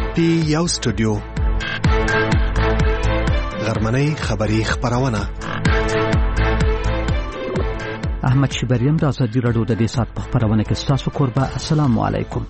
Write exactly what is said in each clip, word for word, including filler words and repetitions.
دی یو سټوډیو غرمنۍ خبری خبرونه. احمد شبریم د ازادي رادیو د دې سات په خبرونه کې تاسو قربا. السلام علیکم.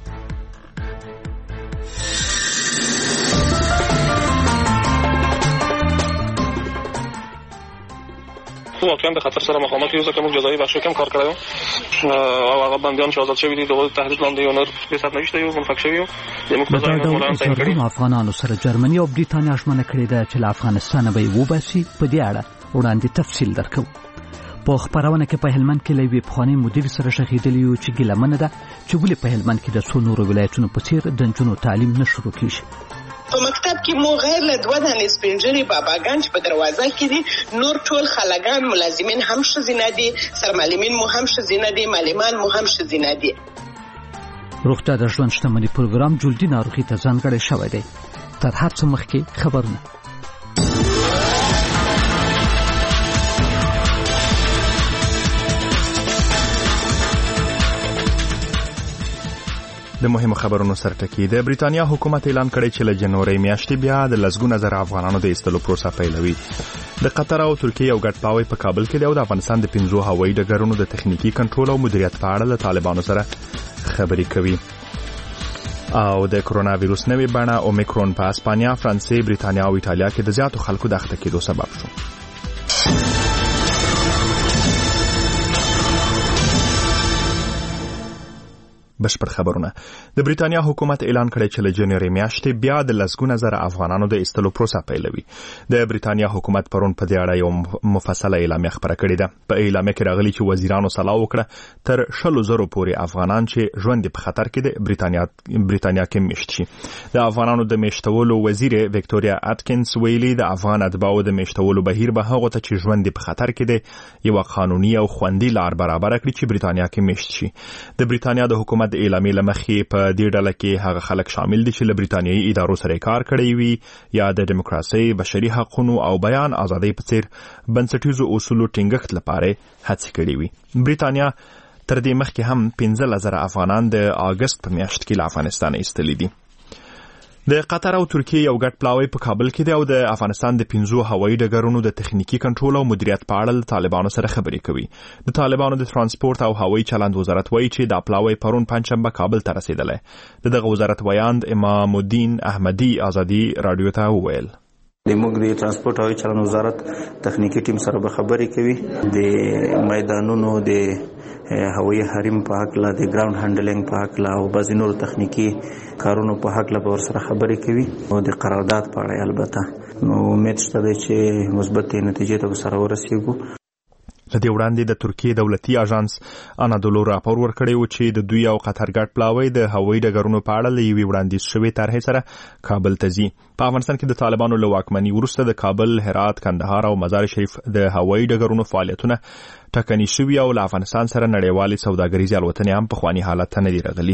واقعا به خطر سره مقاومت یو ځکه موږ جزایي بخشو کم کار کړو او هغه بندیان چې آزاد شوي دي دغه تهدید لاندې یو نور به سات نشته یو منفک شوی یو موږ په ځای نه ولان تعین کړی. افغانانو سره جرمني او بریتانیا ژمنه کړې ده چې له افغانستان به وباسي. په دې اړه وړاندې تفصیل درکو. په خبرونه کې په هلمند کې لوی پخوانی مدیر سره شهیدلی یو چې ګلمنه ده چې ولې په هلمند کې د څو نورو ولایتونو په څیر د نجونو تعلیم نه شروع کیږي. په مکتب کې مو غیر له دوه دانې سپینجري باباګان په دروازه کې دي، نور ټول خلګان ملازمین هم ښځینه دي، سرمعلمین مو هم ښځینه دي، معلمان مو هم ښځینه دي. روغتیا د ژوند شتمنۍ پروګرام جلدي ناروغي ته ځانګړی شوی دی. تر هر څه مخکې خبرونه. د مهمو خبرونو سرټکی. د بریتانیا حکومت اعلان کړی چې له جنوري میاشتې بیا د لسګونه زره افغانانو د ایستلو پروسه پیلوي. د قطر او ترکیه یو ګډ پلاوی په کابل کې دی او د افغانستان د پنځو هوایي ډګرونو د تخنیکی کنټرول او مدیریت په اړه له طالبانو سره خبرې کوي. او د کرونا وایرس نوې بڼه اومیکرون په اسپانیا، فرانسې، بریتانیا او ایټالیا کې د زیاتو خلکو د اخته کېدو سبب شو. بشپړ خبرونه. د بریتانیا حکومت اعلان کړی چې له جنوري میاشتې بیا د لسګونه زره افغانانو د ایستلو پروسه پیلوي. د بریتانیا حکومت پرون په دې اړه یو مفصله اعلامیه خبره کړې ده. په اعلامیه کې راغلي چې وزیرانو سلا وکړه تر شلو زرو پورې افغانان چې ژوند په خطر کې د بریتانیا بریتانیا کې میشت شي. د افغانانو د میشتولو وزیر وکټوریا اټکینز ویلي د افغان اتباعو د میشتولو بهیر به هغه ته چې ژوند په خطر کې دی یو قانوني او خوندي لار برابر کړي چې بریتانیا کې میشت شي. د بریتانیا د حکومت د اعلامیې لمخې په دې ډله کې هغه خلک شامل دي چې له بریتانیایي ادارو سره کار کړی وي یا د دیموکراسي، بشري حقوقو او بیان ازادۍ په څیر بنسټیزو اصولو ټینګښت لپاره هڅې کړې وي. بریتانیا تر دې مخکې هم پنځه زره افغانان د اگست په میاشت کې له افغانستان ایستلي دي. د قطر او ترکیه یو ګډ پلاوی په کابل کې دی او د افغانستان د پنځو هوایي ډګرونو د تخنیکی کنټرول او مدیریت په اړه طالبانو سره خبرې کوي. د طالبانو د ترانسپورت او هوایي چلند وزارت وایي چې دا پلاوی پرون پنځشنبه کابل ته رسیدلی. دغه وزارت ویاند امام الدین احمدی ازادي رادیو ته وویل د موږ د ترانسپورت او چلند وزارت تخنیکی ټیم سره به خبرې کوي د میدانونو د هوایي حریم په حق لا د ګراوند هانډلینګ په حق لا او بعضی نور تخنیکی کارونو په حق لا به ور سره خبرې کوي او د قرارداد په اړه البته نو امید شته چې مثبت نتیجې ته سره ورسیږو. لدې وړاندې د ترکیه دولتي اژانس انادولو راپور ورکړی و چې د دوی او قطر ګډ پلاوی د هوایي ډګرونو په اړه له یوې وړاندیز شوې طرحې سره کابل ته ځي. په افغانستان کې د طالبانو له واکمنۍ وروسته د کابل، هرات، کندهار او مزار شریف د هوایي ډګرونو فعالیتونه ټکني شوي او له افغانستان سره نړیوالې سوداګریزې الوتنې هم په خواني حالت ته نه دي راغلي.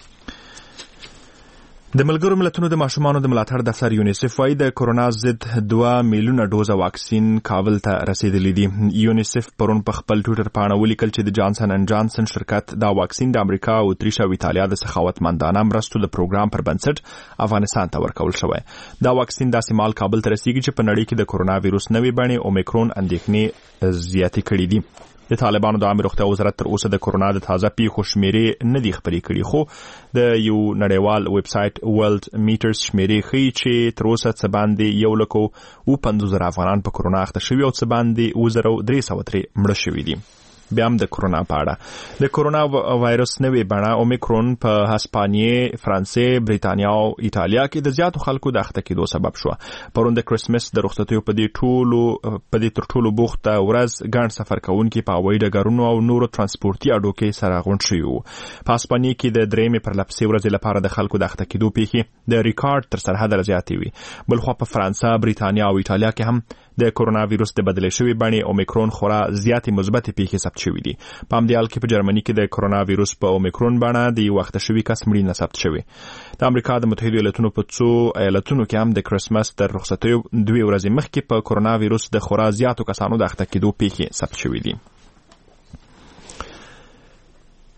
د ملګرو ملتونو د ماشومانو د ملاتړ دفتر یونیسف وايي د کرونا ضد دوه میلیونه ډوزه واکسین کابل ته رسیدلی دي. یونیسف پرون په خپل ټویټر باندې ولیکل چې د جانسن اینډ جانسن شرکت دا واکسین د امریکا او اتریش او ایتالیا د سخاوتمندانه مرستو د پروګرام پر بنسټ افغانستان ته ورکول شوی. دا واکسین داسې مال کابل ته رسیږي چې په نړۍ کې د کرونا وایرس نوې بڼې اومیکرون اندېښنې زیاتې کړې دي. د طالبانو د عامه روغتیا وزارت تر اوسه د کرونا د تازه پیښو شمیرې نه دي خبرې کړي، خو د یو نړیوال ویب سایټ ورلد میټرز شمیرې ښیي چې تر اوسه څه باندې یو لک او پنځوس زره افغانان په کرونا اخته شوي او څه باندې اووه زره درې سوه ترې مړه شوي دي. بیا هم د کرونا په اړه د کرونا وایرس نوې بڼه اومیکرون په هسپانیې، فرانسې، بریتانیا او ایټالیا کې د زیاتو خلکو د اخته کېدو سبب شو. پرون د کرسمس د رخصتیو په دې ټولو په دې تر ټولو بوخته ورځ ګڼ سفر کوونکي په هوایي ډګرونو او نورو ترانسپورتي اډو کې سره غونډ شوي وو. په هسپانیې کې د درېیمې پرلپسې ورځې لپاره د خلکو د اخته کېدو پیښې د ریکارډ تر سرحده زیاتې وي. بلخوا په فرانسه، بریتانیا او ایټالیا کې هم د کرونا وایرس د بدلې شوې بڼې اومیکرون خورا زیاتې مثبتې پیښې ثبت شوې دي. په همدې حال کې په جرمني کې د کرونا وایرس په اومیکرون بڼه د یو وخت شوي کس مړینه ثبت شوې. د امریکا د متحده ایالاتونو په څو ایالتونو کې هم د کرسمس تر رخصتیو دوه ورځې مخکې په کرونا وایرس د خورا زیاتو کسانو د اخته کېدو پیښې ثبت شوې دي.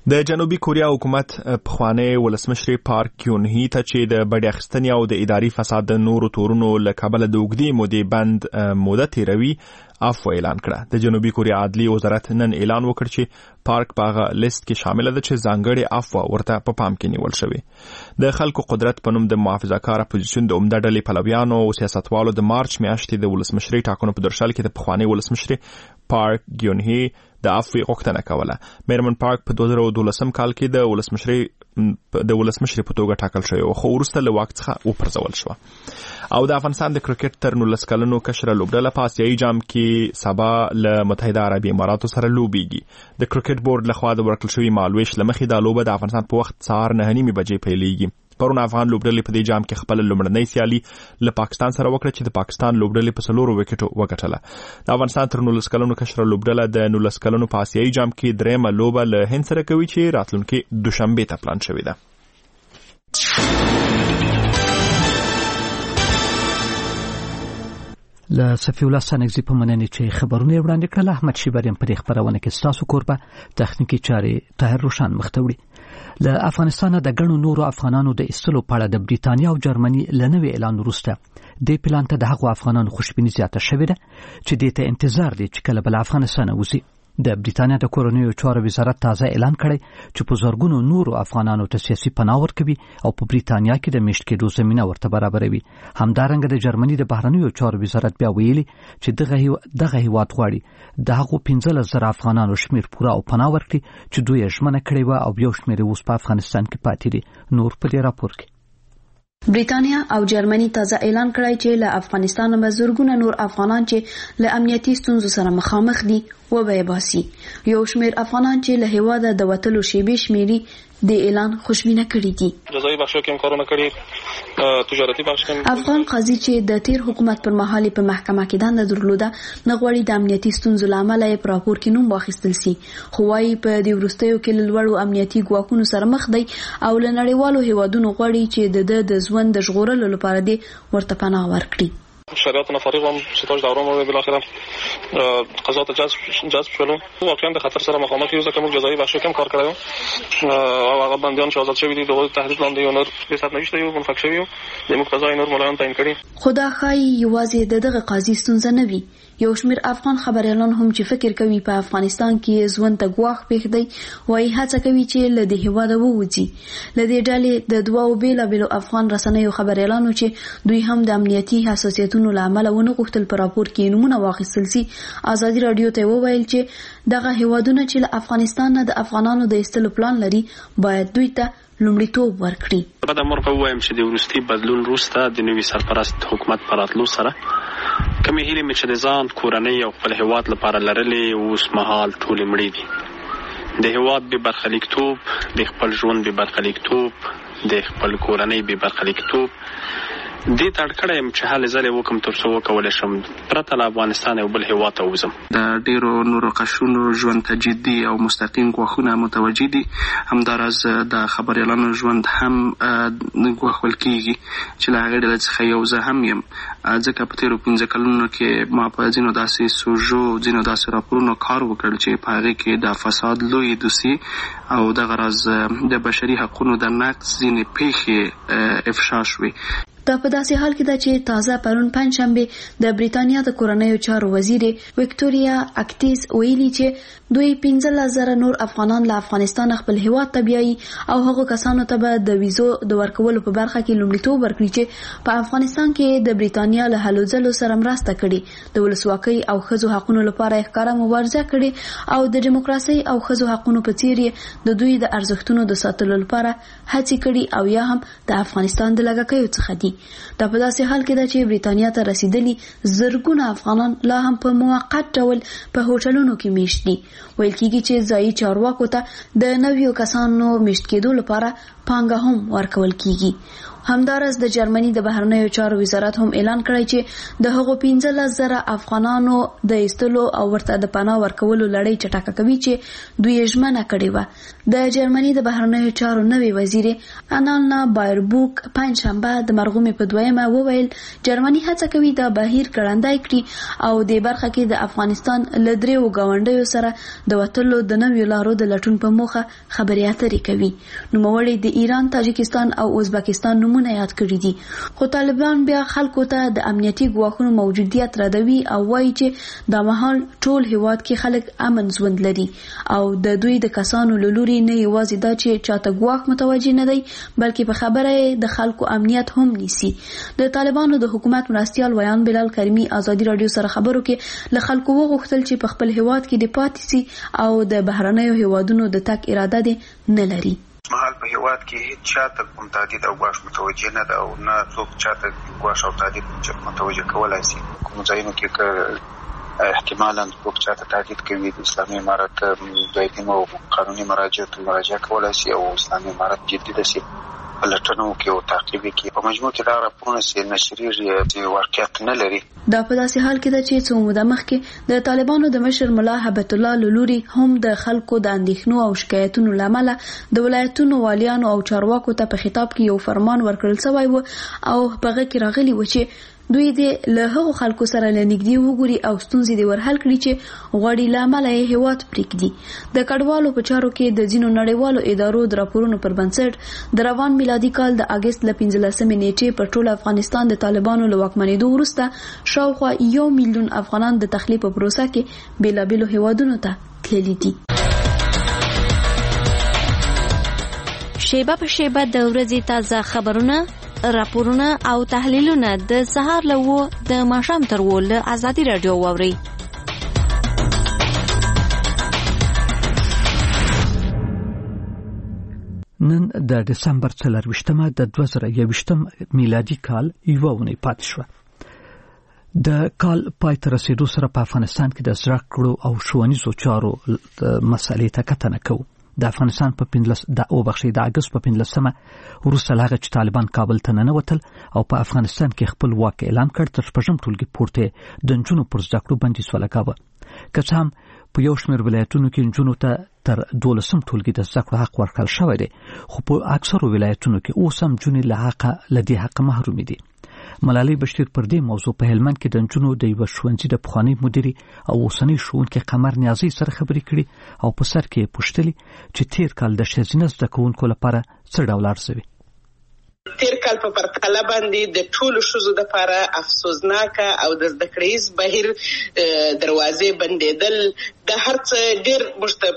د جنوبي کوریا حکومت پخوانی ولسمشر پارک کیون هی ته چې د بډې اخیستنې او د اداري فساد د نورو تورونو له کبله د اوږدې مودې بند موده تیروي عفو اعلان کړه. د جنوبي کوریا عدلي وزارت نن اعلان وکړ چې پارک په هغه لیست کې شامل ده چې ځانګړې عفو ورته په پام کې نیول شوی. د خلکو قدرت په نوم د محافظه‌کار اپوزیسیون د عمده ډلې پلویانو او سیاستوالو د مارچ میاشتې د ولسمشرۍ ټاکنو په درشل کې د پخوانی ولسمشر پارک ګیون هی د عفو غوښتنه کوله. میرمن پارک په دوه زره دولسم کال کې د ولسمشرۍ د ولسمشر په توګه ټاکل شوی او خو وروسته له واک څخه وپرځول شو. او د افغانستان د کرکټ تر نولس کلنو کشره لوبډله په آسیایي جام کې سبا له متحده عربي اماراتو سره لوبېږي. د کرکټ بورډ لخوا د ورکړل شوي مالویش له مخې دا لوبه د افغانستان په وخت سهار نهه نیمې بجې پیلېږي. پرون افغان لوبډلې په دې جام کې خپل لومړنۍ سیالي له پاکستان سره وکړه چې د پاکستان لوبډلې په څلورو وکټو وګټله. د افغانستان تر نولس کلنو کشره لوبډله د نولس کلنو په آسیایي جام کې درېیمه لوبه له هند سره کوي چې راتلونکي دوشنبې ته پلان شوې ده. له صفي الله سنگزي په مننې چې خبرونه وړاندې کړل. احمد شیبریم په دې خبرونه کې ستاسو کوربه تخنیکی چارې طاهر روشن مختوړي. له افغانستان د ګڼو نورو افغانانو د ایستلو په اړه د بریتانیا او جرمني له نوي اعلان وروسته د پلان ته د هغو افغانانو خوشبیني زیاته شوې ده چې دې ته انتظار دي چې کله بل افغانستان وځي. د بریتانیا د کورنیو چارو وزارت تازه اعلان کړی چې په زرګونو نورو افغانانو ته سیاسي پناه ورکوي او په بریتانیا کې د میشت کېدو زمینه ورته برابروي. همدارنګه د جرمني د بهرنیو چارو وزارت بیا ویلي چې دغه دغه هیواد غواړي د هغو پنځلس زره افغانانو شمیر پوره او پناه ورکړي چې دوی یې ژمنه کړې وه او یو شمیر اوس په افغانستان کې پاتې دي. نور په دې راپور کې بریتانیا او جرمني تازه اعلان کړی چې له افغانستان نه زرګونه نور افغانان چې له امنیتي ستونزو سره مخامخ دي وبې باسي. یو شمیر افغانان چې له هیواده د وتلو شیبې شمیري د اعلان خوشبینه کړي دي. جزایي بخشو کې کارونه کړي، تجارتي بخش کې افغان قاضي چې د تیر حکومت پر مهال په محکمه کې دنده درلوده نه غواړي د امنیتي ستونزو لامل یې په راپور کې نوم واخیستل سي. خو وايي په دې وروستیو کې له لوړو امنیتي ګواښونو سره مخ دی او له نړیوالو هیوادونو غواړي چې د د ژوند د ژغورلو لپاره دې ورته پناه ورکړي. شریعتنا فارغ هم ستاج دوران مو بالاخره قضات جذب جذب شولو. واقعا د خطر سره مخامخ یو ځکه موږ جزایي بخشو کې کار کړو او هغه بندیان چې آزاد شوي دي د تهدید لاندې یو نور حساب نشته یو منفک شوی د موږ قضایي نور مولان تعین کړي. خدا خای یوازې د دغه قاضي ستونزه نه وي. یو شمیر افغان خبريالان هم چې فکر کوي په افغانستان کې ژوند ته ګواښ پېښ دی وایي هڅه کوي چې له دې هیواده ووځي. له دې ډلې د دوو بیلابیلو افغان رسنیو خبريالانو چې دوی هم د امنیتي حساسیتونو له امله ونه غوښتل په راپور کې نمونه واخیستل سي ازادي رادیو ته وویل چې دغه هیوادونه چې له افغانستان نه د افغانانو د ایستلو پلان لري باید دوی ته لومړیتوب ورکړي. په دمر په وایم چې د وروستي بدلون وروسته د نوي سرپرست حکومت پر راتلو سره کمی هیلې مې چې د ځان کورنۍ او خپل هیواد لپاره لرلې اوس مهال ټولې مړې دي. د هیواد بې برخلیکتوب، د خپل ژوند بې برخلیکتوب، د خپل کورنۍ بې برخلیکتوب دې ته اړ کړی یم چې هلې ځلې وکړم تر څو وکولی شم پرته له افغانستان یو بل هیواد ته وځم. د ډېرو نورو قشرونو ژوند ته جدي او مستقیم ګواښونه متوجه دي. همداراز د خبریالانو ژوند هم ګواښل کېږي چې له هغې ډلې څخه یو زه هم یم ځکه په تېرو پنځه کلونو کې ما په ځینو داسې سوژو ځینو داسې راپورونو کار وکړ چې په هغې کې د فساد لویې دوسیې او دغه راز د بشري حقونو د نقض ځینې پیښې افشا شوې. دا په داسې حال کې ده چې تازه پرون پنجشنبه د بریتانیا د کورنیو چارو وزیر وکټوریا اکټیس ویلي چې دوی پنځلس زره نور افغانان له افغانستان خپل هیواد ته بیایي او هغو کسانو ته به د ویزو د ورکولو په برخه کې لومړیتوب ورکړي چې په افغانستان کې د بریتانیا له هلو ځلو سره مرسته کړي، د ولسواکۍ او ښځو حقونو لپاره یې ښکاره مبارزه کړې او د دیموکراسۍ او ښځو حقونو په څیر یې د دوی د ارزښتونو د ساتلو لپاره هڅې کړي او یا هم د افغانستان د لږکیو څخه دي. دا په داسې حال کې ده چې بریتانیا ته رسیدلي زرګونه افغانان لا هم په موقت ډول په هوټلونو کې میشت دي. ویل کېږي چې ځایي چارواکو ته د نویو کسانو میشت کېدو لپاره پانګه هم ورکول کېږي. همدارس د جرمني د بهرنیو چارو وزارت هم اعلان کړی چې د هغو پنځلس زره افغانانو د ایستلو او ورته د پناه ورکولو لړۍ چټکه کوي چې دوی ژمنه کړې وه. د جرمني د بهرنیو چارو نوې وزیر انانا بایربوک پنځشنبه د مرغومې په دویمه وویل جرمني هڅه کوي د بهیر ګړندی کړي او د برخه کې د افغانستان له دریو ګاونډیو سره د وټلو د نویو لارو د لټون په موخه خبرې اترې کوي. نوموړي د ایران، تاجکستان او ازبکستان مونه یاد کړی دي، خو طالبان بیا خلکو ته د امنیتي ګواښونو موجودیت ردوي او وایي چې د مهال ټول هیواد کې خلک امن ژوند لري او د دوی د کسانو له لوري نه یوازې دا چې چاته ګواښ متوجه نه دی بلکې په خبره د خلکو امنیت هم نیسي. د طالبانو د حکومت مرستیال ویان بلال کریمی ازادي رادیو سره خبرو کې له خلکو وغوښتل چې په خپل هیواد کې د پاتې سي او د بهرنیو هیوادونو د تک اراده دي نه لري. مهال په هیواد کې هیڅ چاته کوم تهدید او ګواښ متوجه نه ده او نه څوک چاته ګواښ او تهدید متوجه کولای شي. کوم ځایونو کې احتمالاً څوک چاته تهدید کوي د اسلامي امارت دایمي او قانوني مراجعه مراجعه کولای شي او اسلامي امارت جدي ده شي لټنو کې او تعقیب کې په مجموع کې دا راپورونه چې نشریږي چې واقعیت نه لري. دا په داسې حال کې ده چې څو موده مخکې د طالبانو د مشر ملا هبت الله لوري هم د خلکو د اندېښنو او شکایتونو لامل د ولایتونو والیانو او چارواکو ته په خطاب کې یو فرمان ورکړل شوی و او په هغه کې راغلی و چې دوی د له هغو خلکو سره لنګدي وګوري او ستونزې د ورحل کړي چې غوړي لامل یې هیواد پریږدي. د کډوالو په چارو کې د ځینو نړیوالو ادارو د راپورونو پر بنسټ د روان میلادي کال د اگست ل پنځلسمې نیټې په ټول افغانستان د طالبانو له واکمنېدو وروسته شاوخوا یو میلیون افغانان د تخلیه په پروسه کې بیلابیلو هیوادونو ته تللي دي. شیبه په شیبه د ورځې تازه خبرونه، راپورونه او تحلیلونه د سهار له و د ماښام تر و له ازادي رادیو واوري. نن د دسمبر څلرویشتمه د دوه زره یوویشتم میلادي کال یوه اونۍ پاتې شوه. د کال پای ته رسیدو سره په افغانستان کې د زده کړو او ښوونیزو چارو مسلې ته کتنه کوو. د افغانستان په پنځلس د او بخښي د اگست په پنځلسمه وروسته لاغه چې طالبان کابل ته ننوتل او په افغانستان کې خپل واک اعلان کړ تر شپږم ټولګي پورته د نجونو پر زده کړو بندیز ولګاوه. که څه هم په یو شمېر ولایتونو کې نجونو ته تر دولسم ټولګي د زده کړو حق ورکړل شوی دی خو په اکثرو ولایتونو کې اوس هم نجونې له حقه له دې حقه محرومې دي. ملالۍ بشیر پر دې موضوع په هلمند کې د نجونو د یوه ښوونځي د پخواني مدیرې او اوسنۍ ښوونکې قمر نیازۍ سره خبرې کړي او په سر کې یې پوښتلي چې تیر کال د ښځینه زده کوونکو لپاره څه ډول ارزوي. تیر کال په پرتله باندې د ټولو ښځو لپاره افسوسناکه او د زده کړیز بهیر دروازې بندېدل د هر څه ډېر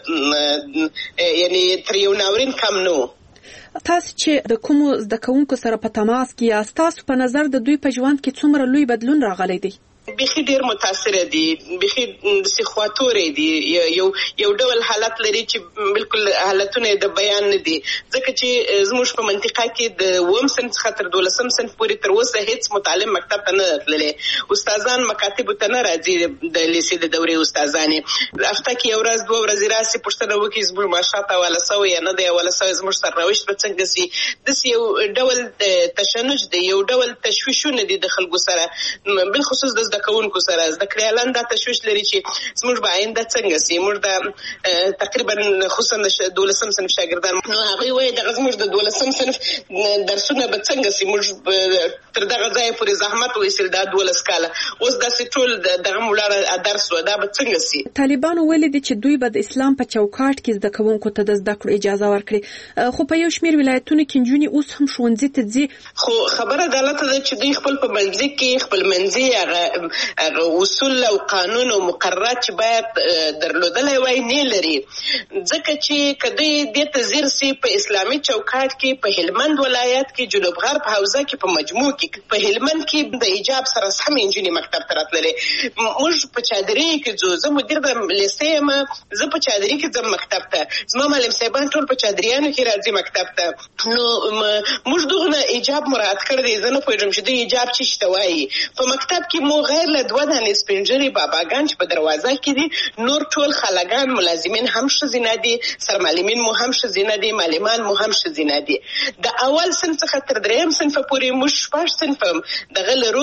مشت یعنی تر یو ناورین کم نه. تاسو چې د کومو زده کوونکو سره په تماس کې یاست، تاسو په نظر د دوی په ژوند کې څومره لوی بدلون راغلی دی؟ بخي ډیر متاثره دي، بخي د سخواتورې دي، یو یو ډول حالت لري چې بالکل حالتونه د بیان نه دي ځکه چې زموږ په منطقه کې د وم صنف څخه تر دولسم صنف پورې تر اوسه هیڅ متعلم مکتب ته نه تللی. استادان مکاتب ته نه راځي، د لیسې د دورې استادانې هفته کې یو ورځ دوه ورځې راسي پوښتنه وکړي زموږ معاشات حواله سوی یا نه دی حواله سوی، زموږ سرنوشت به څنګه سي. داسې یو ډول تشنج دی، یو ډول تشویشونه دي د خلکو سره، بالخصوص د کوونکو سره. زده کړیالان دا تشویش لري چې زموږ به آینده څنګه سي. موږ د تقریبا خصوصا د دولسم صنف شاګردان نو هغوی وایي دغه زموږ د دولسم صنف درسونه به څنګه سي، موږ تر دغه ځایه پورې زحمت وایستل دا دولس کاله، اوس داسې ټول دغه مولاړه درس و دا به څنګه سي. طالبانو ویلي دي چې دوی به د اسلام په چوکاټ کې زده کوونکو ته د زده کړو اجازه ورکړي، خو په یو شمېر ولایتونو کې نجونې اوس هم ښوونځي ته ځي. خو خبره غلطه ده چې دوی خپل په منځ کې خپل منځي هغه اصول او قانون او مقررات چې باید درلودلای وای نه لري، ځکه چې کدی د تزیر سي په اسلامي چوکاټ کې په هلمند ولایت کې جنوب غرب حوزه کې په مجموع کې په هلمند کې د حجاب سره سم انجینی مکتب ته راتللې. موږ په چادري کې جو زه مدیر د لیسې ما زه په چادري کې ځم مکتب ته، زما معلم صاحبان ټول په چادریانو کې راځي مکتب ته. نو موږ دغه حجاب مراعات کړی، زه نه پوهېږم چې د حجاب څه شته وایي. په مکتب کې مو غیر له دوه دانې سپینږیري باباګان چې په دروازه کې دي، نور ټول خلګان ملازمین هم ښځینه دي، سرمعلمین مو هم ښځینه دي، معلمان مو هم ښځینه دي. د اول صنف څخه تر دریم صنف پورې موږ شپږ صنف دغه لرو،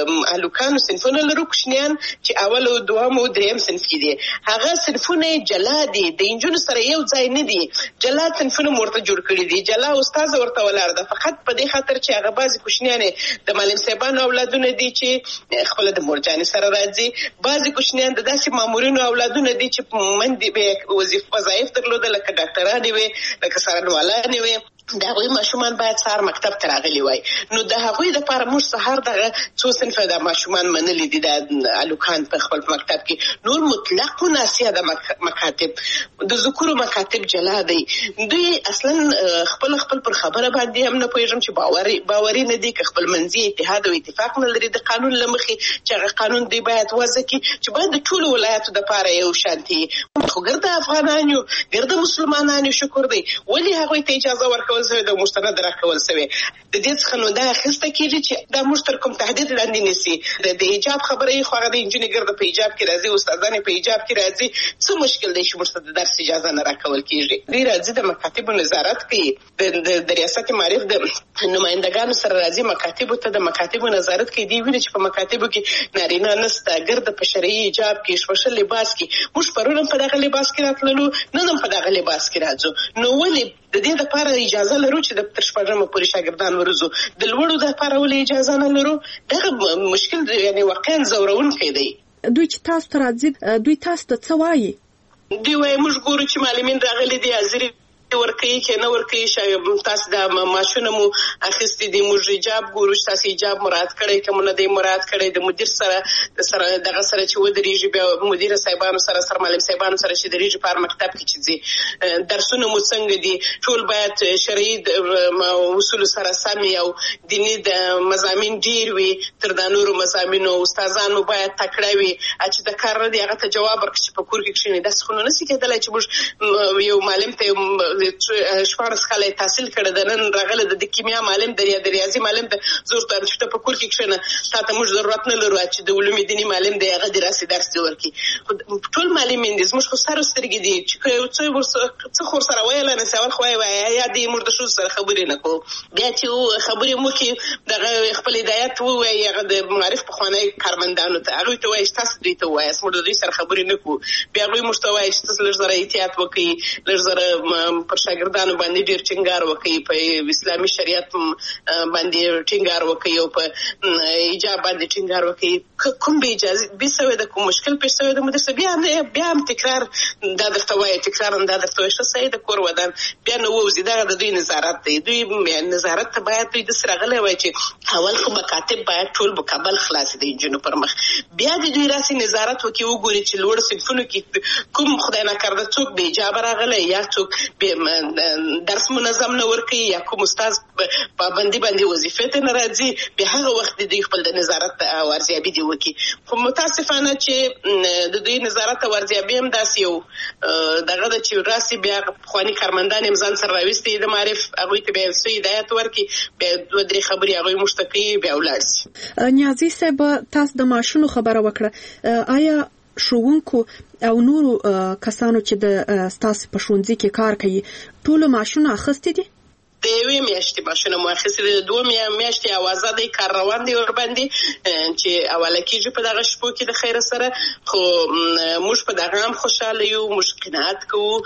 هلکانو صنفونه لرو، کوچنیان چې اول او دوم او دریم صنف کې دي. هغه صنفونه جلا دي، د انجونو سره یو ځای نه دي، جلا صنفونه ورته جوړ کړي دي، جلا استاد ورته ولاړ ده، فقط په دې خاطر چې هغه بعضې کوچنیانې د معلم صاحبانو اولادونه دي چې خپله د مورجانې سره راځي، بعضې کوچنیان د داسې مامورینو اولادونه دي چې مندې به وظیفه وظایف درلوده، لکه ډاکټرانې وې، لکه څارنوالانې وې. د هغوی ماشومان باید سهار مکتب ته راغلي وای. نو د هغوی دپاره موږ سهار دغه څو صنفه د ماشومان منلي دي د هلکان په خپل مکتب کې. نور مطلق و ناسیه د مکاتب، د ذکورو مکاتب جلا دی. دوی اصلا خپل خپل پر خبره باندې هم نه پوهېږم چې باوري باوري نه دي، که خپل منځي اتحاد او اتفاق نه لري د قانون له مخې چې هغه قانون دوی باید وضع کړي چې باید د ټولو ولایاتو دپاره یو شانتي. خو ګرده افغانان یو، ګرده مسلمانان یو، شکر دی. ولې هغوی ته اجازه ورکول سوی د مستند راکول سوی؟ د دې څخه نو دا اخیسته کېږي چې دا موږ تر کوم تهدید لاندې نیسي. د حجاب خبره یې خو هغه د نجونې ګرده په حجاب کې راځي، استادان په حجاب کې راځي، څه مشکل دی چې موږ ته د درس اجازه نه راکول کېږي؟ دوی راځي د مکاتبو نظارت کوي، د ریاست معارف د نمایندګانو سره راځي مکاتبو ته، د مکاتبو نظارت کوي. دوی ویني چې په مکاتبو کې نارینه نسته، ګرده په شرعي حجاب کې، شپشل لباس کې. موږ پرون هم په دغه لباس کې راتللو، نن هم په دغه لباس کې راځو. نو ولې د دې لپاره اجازه لرو چې د تر شپږمه پورې شاګردان ورځو، د لوړو دپاره ولې اجازه نه لرو؟ دغه مشکل یعنې واقعا ځورونکی دی. دوی چې تاسو ته راځي، دوی تاسو ته څه وایي؟ دوی وایي موږ ګورو چې معلمین راغلي دي، حاضري ورکوي کې نه ورکوي، تاسو د معاشونه مو اخیستي دي، موږ حجاب ګورو چې تاسو حجاب مراعات کړی که مو نه دی مراعات کړی. د مدیر سره سره دغه سره چې ودرېږي، بیا مدیر صاحبانو سره سره معلم صاحبانو سره چې درېږي په هر مکتب کې چې ځي، درسونه مو څنګه دي، ټول باید شرعي اصولو سره سم او دیني د مضامین ډېر وي تر د نورو مضامینو. استادان مو باید تکړه وي، چې د کار نه دی هغه ته جواب ورکړي چې په کور کې کښېني. داسې خو نو نشي کېدلی چې موږ یو معلم ته شپاړس کاله تحصیل کړی، د نن راغلی د کیمیا معلم د ریاضي معلم ته زور ته چې په کور کې کښېنه، تا ته موږ ضرورت نه لرو چې د علوم دیني معلم دی هغه دې راسي درس دې ورکړي. ټول معلمین دي زموږ خو سر سترګې دي چې یو څه څه خو ورسره ویلی نه سي، اول خو وایي یا دې موږ د ښځو سره خبرې نه کوو، بیا چې خبرې مو کړي دغه خپل هدایت ووایي هغه د معارف پخوانی کارمندانو ته، هغوی ته وایي چې تاسو دوی ته ووایاست موږ د دوی سره خبرې نه کوو. بیا هغوی موږ ته وایي چې تاسو لږ زره احتیاط وکړئ، لږ زره پر شاګردانو باندې ډېر ټینګار وکړي، په اسلامي شریعت باندې ټینګار وکړي او په حجاب باندې ټینګار وکړي. کوم به اجازه به سوی د کوم مشکل پیښ سوی د مدیر صاحب بیا بیا هم تکرار دا درته وایي، تکرار هم دا درته وایي ښه صحیح د کور ودان بیا نه ووځي. دغه د دوی نظارت دی. دوی نظارت ته باید دوی داسې راغلی وای چې اول خو مکاتب باید ټول مکمل خلاص دي نجونو پر مخ، بیا د دوی راسي نظارت وکړي، وګوري چې لوړ صنفونو کې کوم خدای ناکرده څوک بې حجابه راغلی یا څوک درس منظم نه ورکوي یا کوم استاد پابندي باندې وظیفې ته نه راځي، بیا هغه وخت دوی خپل د نظارت او ارزیابي دې وکړي. خو متاسفانه چې د دوی نظارت او ارزیابي هم داسې یو دغه ده چې راسي بیا پخواني کارمندان یې ځان سره راوستي د معارف، هغوی ته بیا څه هدایت ورکړي، بیا دوه درې خبرې هغوی موږ ته کوي، بیا ولاړ سي. نیازي صاحب تاسو د معاشونو خبره وکړه، آیا ښوونکو او نورو کسانو چې د ستاسو په ښوونځي کې کار کوي ټولو معاشونه اخیستي دي؟ د یوې میاشتې معاشونه مو اخیستي دي، د دوه میاشتې اوازه دی، کار روان دی ورباندې چې اوله کېږي په دغه شپو کې د خیره سره. خو موږ په دغه هم خوشحاله یو، موږ قناعت کوو.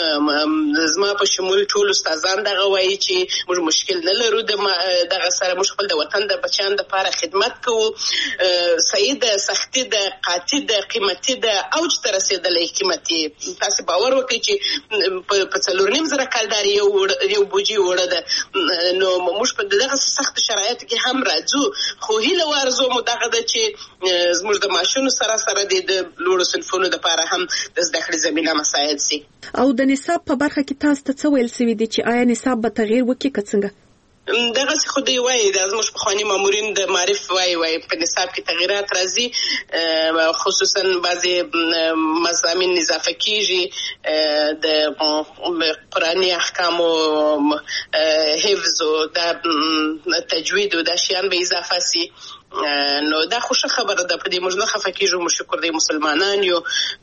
زما په شمول ټول استادان دغه وایي چې موږ مشکل نه لرو دغه سره، موږ خپل د وطن د بچیانو دپاره خدمت کوو. صحیح ده، سختي ده، قاطي ده، قیمتي ده، اوج ته رسېدلی قیمتي. تاسې باور وکړئ چې په څلور نیم زره کلدارې یو بوجي وړه ده، نو موږ په دغه سخت شرایطو کې هم راځو. خو هیله وارزو مو دغه ده چې زموږ د معاشونو سره سره د لوړو صنفونو دپاره هم د زده کړې زمینه مساعد سي. او د نصاب په برخه کې تاسو ته څه ویل سوي دي چې آیا نصاب به تغییر وکړي که څنګه؟ دغسې خو دوی وایي، دا زموږ پخواني مامورین د معارف وایي وایي په نصاب کې تغییرات راځي، خصوصا بعضې مضامین اضافه کېږي، د قرآني احکامو حفظ او د تجوید او دا شیان به اضافه سي. نو دا خو ښه خبره ده. په دې موږ نه خفه کېږو، موږ شکر دی مسلمانان یو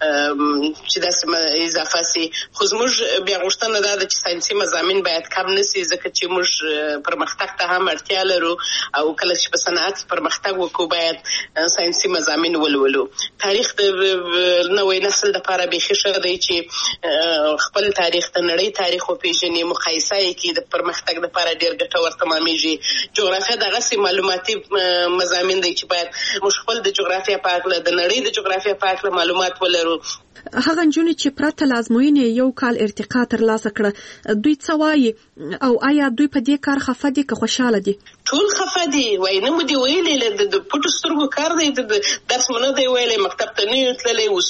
چې داسې اضافه سي. خو زموږ بیا غوښتنه دا ده چې ساینسي مضامین باید کم نه سي، ځکه چې موږ پرمختګ ته هم اړتیا لرو او کله چې په صنعت پرمختګ وکړو باید ساینسي مضامین ولولو. تاریخ د نوې نسل لپاره بیخي ښه دی چې خپل تاریخ د نړۍ تاریخ وپېژني، مقایسه یې کړي، د پرمختګ لپاره ډېر ګټور تمامېږي. جغرافیه دغسې معلوماتي مضامین مضامین دی چې باید موږ خپل د جغرافیه په اړه د نړۍ د جغرافیه په اړه معلومات ولرو. هغه نجونې چې پرته لازموینې یو کال ارتقا ترلاسه کړه، دوی څه وایي او آیا دوی په دې کار خفه دي که خوشحاله دي؟ ټول خفه دي. وایي نه مو دي ویلې د پټو سترګو کار دی، د درس مو نه دی ویلی، مکتب ته نه یو تللی، اوس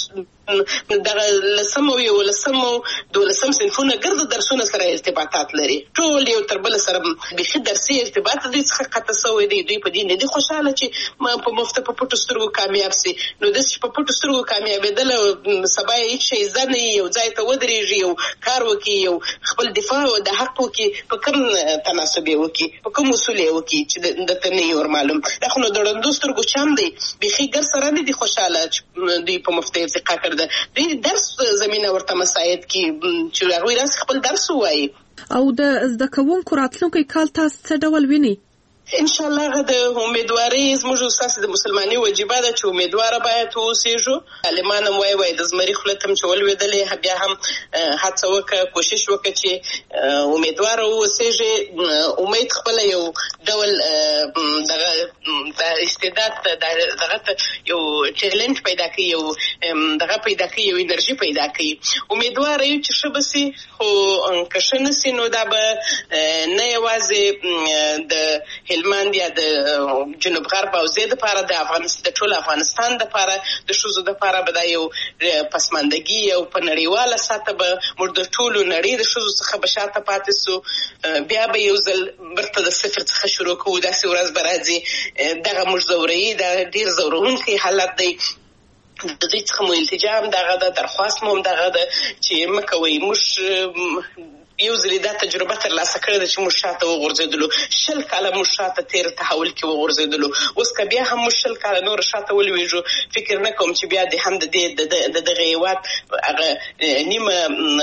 دغه لسم او یولسم او دولسم صنفونه ګرده درسونه سره ارتباطات لري، ټول یو تر بل سره بیخي درسي ارتباط دوی څخه قطع سوی دی. دوی په دې نه دي خوشحاله چې په مفته په پټو سترګو کامیاب سي. نو داسې چې په پټو سترګو کامیابېدل سبا یې هېڅ شی زده نه وي، یو ځای ته ودرېږي، یو کار وکړي، یو خپل دفاع د حق وکړي، په کوم تناسب یې وکړي، په کوم اصول یې وکړي چې درته نه یې ورمعلوم. دا خو نو د ړندو سترګو چم دی، بیخي ګر سره نه دي خوشحاله چې دوی په مفته ارتقا کړده. دوی درس زمینه ورته مساعد کړي چې هغوی راسي خپل درس ووایي. او د زده کوونکو راتلونکی کال تاسو څه ډول وینئ؟ ان شاء الله هغه د امیدوارۍ زموږ ستاسو د مسلمانۍ وجیبه ده چې امیدواره باید واوسېږو. عالمان هم وایي وایي د زمري خوله ته هم چې ولوېدلې، بیا هم هڅه وکړه، کوشش وکړه چې امیدواره واوسېږي. امید خپله یو ډول دغه د استعداد دغه ته یو چیلنج پیدا کوي، یو دغه پیدا کوي، یو انرژي پیدا کوي. امیدواره یو چې ښه به سي، خو که ښه نه سي نو دا به نه یوازې د هلمند یا د جنوب غرب او زید لپاره د افغانستان د ټول افغانستان لپاره د ښځو لپاره به دا یو پسماندګي او په نړیواله سطحه به موږ د ټولو نړۍ د ښځو څخه به شاته پاتې سو. بیا به یو ځل بیرته د صفر څخه شروع کوو، داسې ورځ به راځي. دغه موږ ځوروي، دا ډېر ځورونکی حالت دی. د دوی څخه مو التجا هم دغه ده، درخواست مو هم دغه ده چې مه کوئ. موږ یو ځلې دا تجربه ترلاسه کړې ده چې موږ شاته وغورځېدلو، شل کاله موږ شاته تېر تحول کې وغورځېدلو. اوس که بیا هم موږ شل کاله نور شاته ولوېږو، فکر نه کوم چې بیا د هم د دې د دغه هېواد هغه نیمه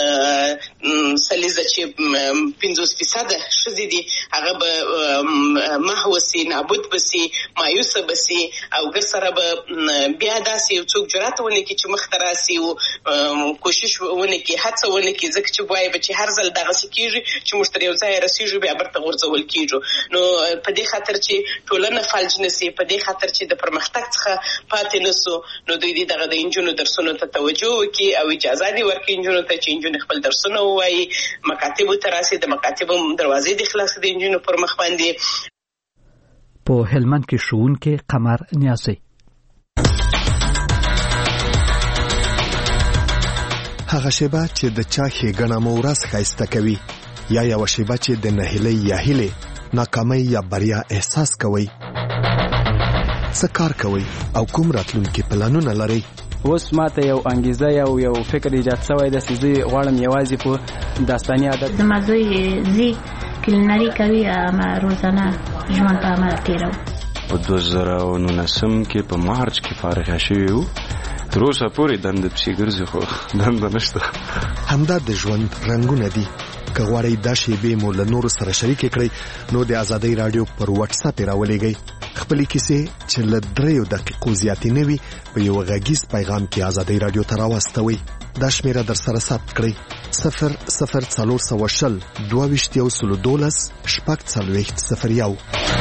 سلیزه چې پنځوس فیصده ښځې دي هغه به محو سي، نابود به سي، مایوسه به سي، او ګر سره به بیا داسې یو څوک جرات ونه کړي چې مخته راسي او کوشش ونه کړي، هڅه ونه کړي، ځکه چې وایي به چې هر ځل دغسې کېږي چې موږ تر یو ځایه رسېږو بیا برته غورځول کېږو. نو په دې خاطر چې ټولنه فلج نه سي، په دې خاطر چې د پرمختګ څخه پاتې نه سو، نو دوی دې دغه د نجونو درسونو ته توجه وکړي او اجازه دې ورکړي نجونو ته چې نجونې خپل درسونه ووایي، مکاتبو ته راسي، د مکاتبو دروازې دې خلاصې د نجونو پر مخ باندې. په هلمند کې ښوونکی قمر نیازی: هغه شیبه چې د چا ښېګڼه مو ورځ ښایسته کوي، یا یوه شیبه چې د نهیلۍ یا هیلې، ناکامۍ یا بریا احساس کوئ. څه کار کوئ او کوم راتلونکي پلانونه لرئ؟ اوس ماته یو انګیزه یو یو فکر ایجاد شوی ده چې زه غواړم یوازې په داستاني ادب. زما زوی زی کلینري کوي، اما روزانه ژوند په عمل تېروو. په دوه زره او نولسم کې په مارچ کې فارغه شوي وو، تر اوسه پورې دنده پسې ګرځي خو دنده نشته. همدا د ژوند رنګونه دي. که غواړئ دا شیبې مو له نورو سره شریکې کړئ نو د ازادۍ راډیو پر واتس اپ یې راولېږئ. خپلې کیسې چې له دریو دقیقو زیاتې نه وي په یو غږیز پیغام کې ازادۍ راډیو ته راواستوئ. دا شمیره در سره ثبت کړئ: صفر صفر څلور سوه شل دوه ویشت یو سلو دولس شپږ څلوېښت صفر یو.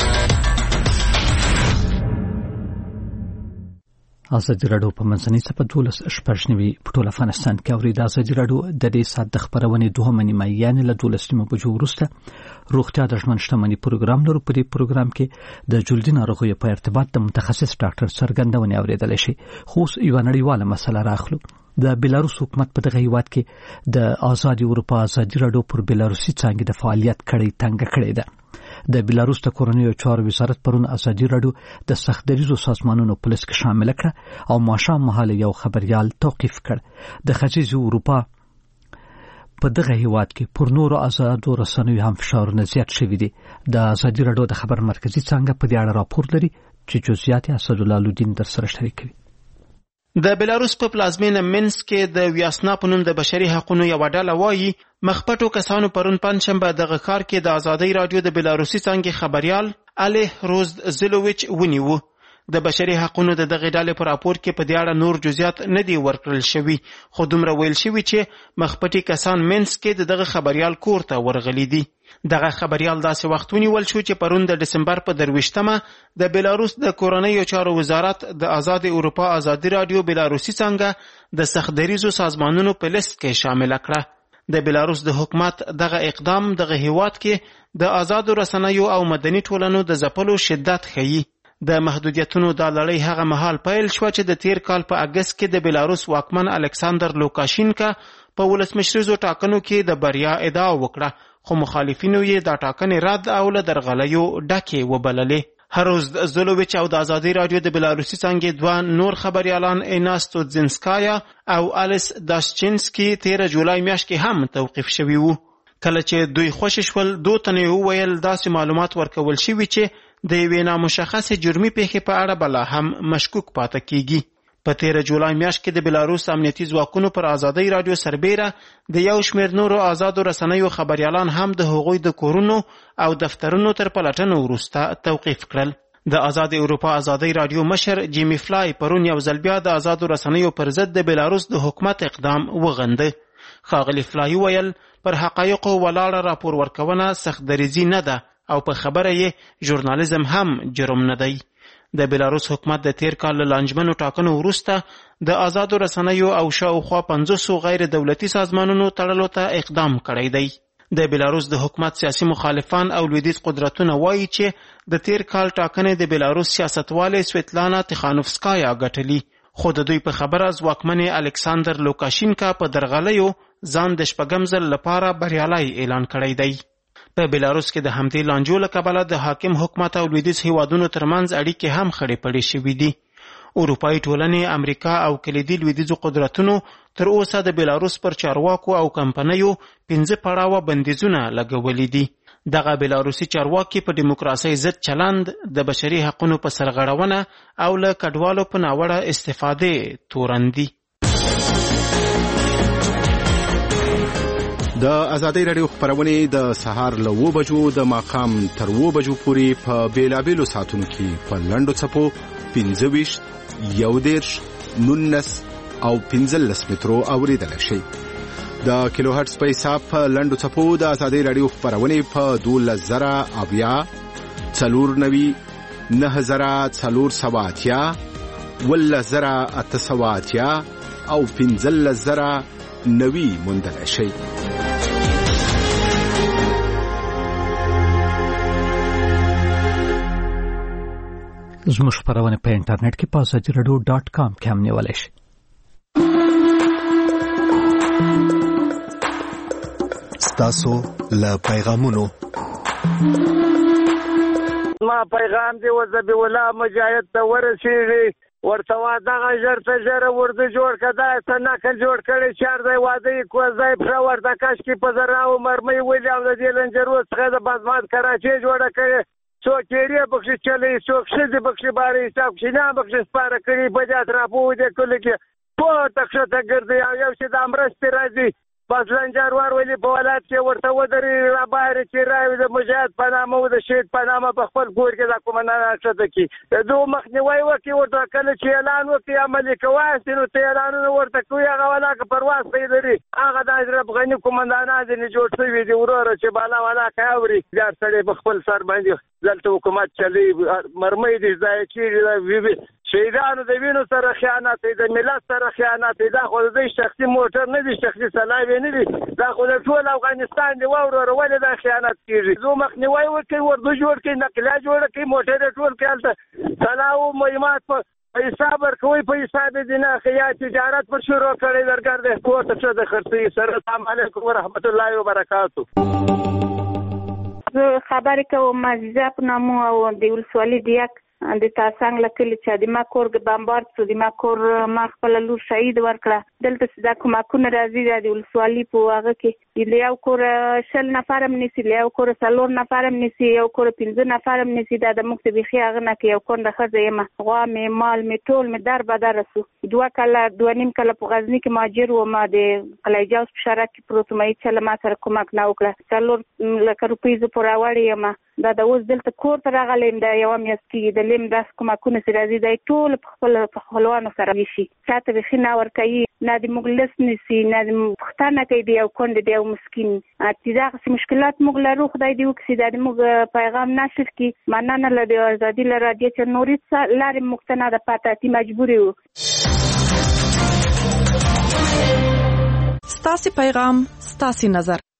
ازادي راډیو په منځنۍ صفحه دولس شپږ نوي په ټول افغانستان کې اوري. د ازادي راډیو د دې ساعت د خبرونې دوهمه نیمه یعنې له دولس نیمو بجو وروسته روغتیا د ژوند شتمنۍ پروګرام لرو. په دې پروګرام کې د جلدي ناروغیو په ارتباط د متخصص ډاکټر څرګندونې اورېدلی شي. خو اوس یوه نړیواله مسله راخلو. د بیلاروس حکومت په دغه هیواد کې د آزادي اروپا ازادي راډیو پر بیلاروسي څانګې د فعالیت کړۍ تنګه کړې ده. د بیلاروس د کورنیو چارو وزارت پرون ازادي راډیو د سخت دریزو سازمانونو په لست کې شامل کړه او ماښام مهال یو خبريال توقیف کړ. د ختیځې اروپا په دغه هیواد کې پر نورو آزادو رسنیو هم فشارونه زیات شوي دي. د ازادي راډیو د خبر مرکزي څانګه په دې اړه راپور لري. چې جزئیات اسد الله لودین در سره شریکوي. د بلاروس په پلازمینه مینسک کې د ویاسنا په نوم د بشري حقوقو یو ډله وایي مخپټو کسانو پرون پنځشنبه دغه کار کې د ازادۍ رادیو د بلاروسي څنګه خبريال اله روز زلوویچ ونیو. د بشري حقوقو د دغه ډلې په راپور کې په دې اړه نور جزئیات نه دی ورکړل شوی، خو دومره ویل شوی چې مخپټي کسان مینسک کې دغه خبريال کور ته ورغلي دي. دغه خبريال داسې وخت ونیول شو چې پرون د دسمبر په درویشتمه د بلاروس د کورنیو چارو وزارت د آزاد اروپا آزادي رادیو بلاروسي څنګه د سختدریزو سازمانونو په لیست کې شامل کړه. د بلاروس د حکومت دغه اقدام دغه هیواد کې د آزاد رسنیو او مدني ټولنو د ځپلو شدت ښيي. د محدودیتونو د لړۍ هغه مهال پیل شو چې د تیر کال په اگست کې د بلاروس واکمن الکساندر لوکاشینکا په ولسمشریزو ټاکنو کې د بریا ادعا وکړه، خو مخالفینو یې دا ټاکنې رد او له درغلیو ډکې وبللې. هروز زلوویچ او د آزادۍ رادیو د بلاروسي څنګه دوه نور خبريالان ایناستو زینسکایا او الیس داشچینسکی تیر جولای میاشت کې هم توقیف شوي وو. کله چې دوی خوشی شول دوه تنه وویل داسې معلومات ورکول شوي چې د یوې نامشخصې جرمي پیښې په اړه بلا هم مشکوک پاتې کیږي. په تیر جولای میاشت کې د بلاروس امنیتي ځواکونو پر آزادۍ رادیو سربیره د یو شمېر نورو آزادو رسنیو خبريالان هم د هغوی د کورونو او دفترونو تر پلټنو وروسته توقیف کړل. د آزاد اروپا آزادۍ رادیو مشر جیمی فلای پرون یو ځل بیا د آزادو رسنیو پر ضد د بلاروس د حکومت اقدام وغنده. ښاغلي فلای ویل پر حقایقو ولاړه راپور ورکونه سختدریزي نه ده او په خبره یې ژورنالیزم هم جرم نه دی. د بلاروس حکومت د تیر کال له لانجمنو ټاکنو وروسته د آزادو رسنیو او شاوخوا پنځوسو غیر دولتي سازمانونو تړلو ته اقدام کړی دی. د بلاروس د حکومت سیاسي مخالفان او لویدیځ قدرتونه وایي چې د تیر کال ټاکنې د بلاروس سیاستواله سویتلانا تخانوفسکایا ګټلي، خو د دوی په خبره ځواکمن الکساندر لوکاشینکا په درغلیو ځان د شپږم ځل لپاره بریالی اعلان کړی دی. په بلاروس کې د همدې لانجو له کبله د حاکم حکومت او لویدیځ هیوادونو ترمنځ اړیکې هم خړې پړې شوې دي. اروپایي ټولنې، امریکا او کلیدي لویدیځو قدرتونو تر اوسه د بلاروس پر چارواکو او کمپنیو پنځه پړاوه بندیزونه لګولي دي. دغه بلاروسي چارواکي په دیموکراسۍ ضد چلند، د بشري حقوقو په سرغړونه او له کډوالو په ناوړه استفاده تورن دي. د آزادۍ رادیو خبرونه د سهار له اوه بجو د ماښام تر اوه بجو پورې په بیلابیلو ساعتونو کې په لنډو څپو پنځه ویشت، یو دېرش، نولس او پنځلس مترو اورېدلی شئ. د کیلو هرټز په حساب په لنډو څپو د آزادۍ رادیو خبرونه په دولس زره اویا، څلور نوي، نهه زره څلور سوه اتیا، اوولس زره اته سوه اتیا او پنځلس زره نوي موندلی شئ. زموږ خبرونه په انټرنیټ کې په آزادي رادیو ډاټ کام کې هم نیولی شئ. ستاسو له پیغامونو ما پیغام دی وزبی ولا مجاهد ته ورسیږي، ورته دغه ژر ته ژر ورده جوړ کړه ته نقل جوړ کړي چار ځای واده کو ځای پر ورته کاش کې په زرا او مرمۍ ویل او د دې لنجرو څخه د بازمات کراچي جوړه کړي څو کېری بخښ چلې څو خزي بخښ باري حساب شینه بخښ سپاره کړي بجات راپو دې کله کې په تخشه ته ګرځي او یو چې د امرست راځي بس لنجر ور ویلي په ولایت کې ورته ودري را بهر چې راوي د مجاهد په نامه او د شهید په نامه په خپل ګور کې د کومندان شته کې دوه مخنیوي وکي ورته کله چې اعلان وکي عملي کوي نو ته اعلان ورته کوي هغه ولا که پرواز پیلري هغه د اشرف غنی کومندانان دې جوړ شوی دی ورور چې بالا ولا کوي ځار سره په خپل سر باندې دلته حکومت چلی مرمۍ دې ځای چې شهیدانو د وینو سره خیانت دی، د ملت سره خیانت دی. دا خو د شخصي موټر نه دی، شخصي سلاوي نه دی، دا خو د ټول افغانستان دی. وروره ولې دا خیانت کیږي؟ زه مخنیوي وکړي، ورته جوړ کړي، نقلیه جوړ کړي، موټر ټول کړي، هلته سلاو مهمات په حساب ورکوي، په حساب دي نه خیا تجارت پر شروع کړي درګر د کوټ څخه د خرڅي سره. السلام علیکم ورحمت الله وبرکاتو. زه خبرې کوم معززه په نامو او د ولسوالۍ د یک د تاسنګ لکلی چې د ما کور بمبارد شو، د ما کور ما خپل لور شهید ورکړه. دلته دا کومکونه راځي د ولسوالۍ په هغه کې یو کور شل نفر هم نسی یو کور څلور نفر هم نسی یو کور پنځه نفر هم نسی دا د موږ بيخي هغه نه کې یو کونډه ښځه یم غوا مې مال مې ټول مې در بدر رسو دوه کله دوه نیم کله په غزنی کې ماجر و ما د قلعه‌جاوز په شارع کې پروت مې چې ما سره کومک نه وکړه څلور لکه روپۍ زه پورا وړې یم دا د اوس دلته کور ته راغلم دا یو میاشت کې د لیم داس کومکونه سره راځي دا ټول په خپل په خپلوانو سره وشي چاته بيخي نه ور کوي نه د مغلس نسی نه د پښتانه کوي دی او کونډه دی او مسكين اتیزاغه مشکلات موږ لرو خدای دې وکړي د موږ پیغام نشر کی مننه لري ازادي لري چې نورې لارې مقتنع د پاتاتي مجبور یو ستاسو پیغام ستاسو نظر